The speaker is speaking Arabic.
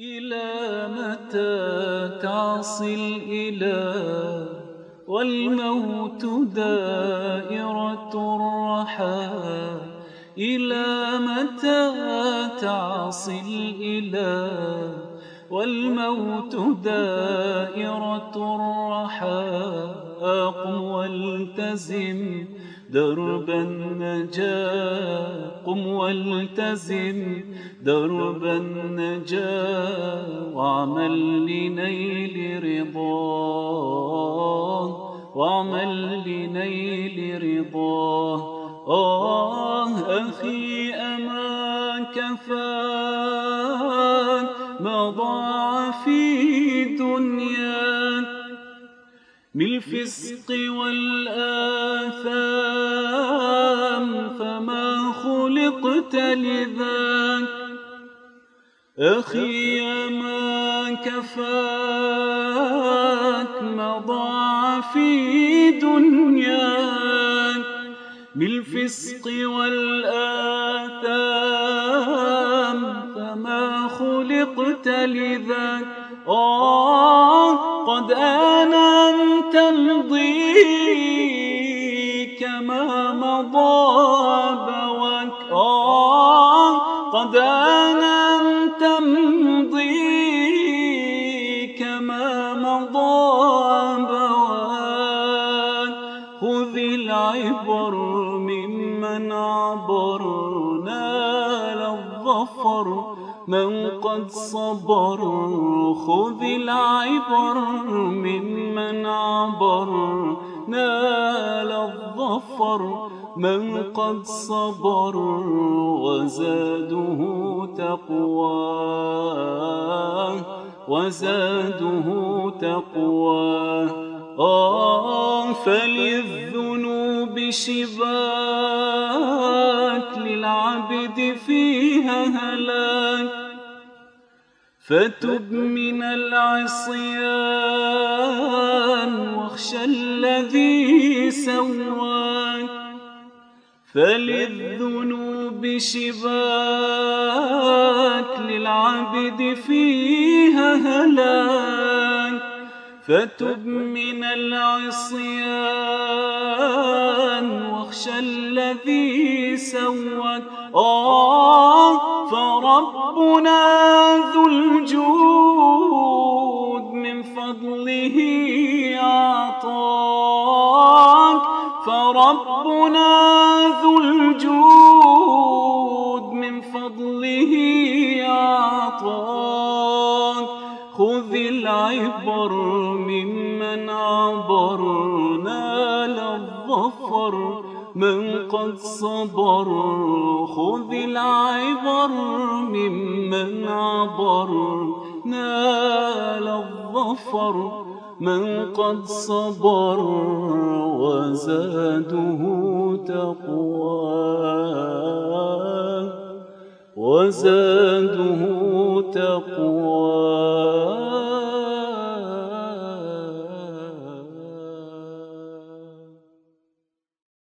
إلى متى تعصي الإله والموت دائرة الرحى؟ إلى متى تعصي الإله والموت دائرة الرحى؟ قم والتزم درب النجاة، قم والتزم درب النجاة، واعمل لنيل رضاه، واعمل لنيل رضاه. أخي أما كفاك ما ضاع في دنياك من الفسق والآثام، فما خلقت لذاك. أخي ما كفاك ما ضاع في دنياك من الفسق والآثام، فما خلقت لذاك. قد آن أن تمضي كما مضى أبواك. قد آن أن تمضي كما مضى أبواك. خذ العبر ممن عبر، نال الظفر من قد صبر. خذ العبر ممن عبر، نال الظفر من قد صبر. وزاده تقواه، وزاده تقواه. فللذنوب شباك، للعبد فيها هلاك. فتب من العصيان واخشى الذي سواك. فللذنوب شباك، للعبد فيها هلاك. فتب من العصيان واخشى الذي سواك. فربنا ذو الجود من فضله أعطاك. فربنا ذو الجود من فضله أعطاك. خذ العبر ممن عبر، نال الظفر من قد صبر. خذ العبر ممن عبر، نال الظفر من قد صبر. وزاده تقواه، وزاده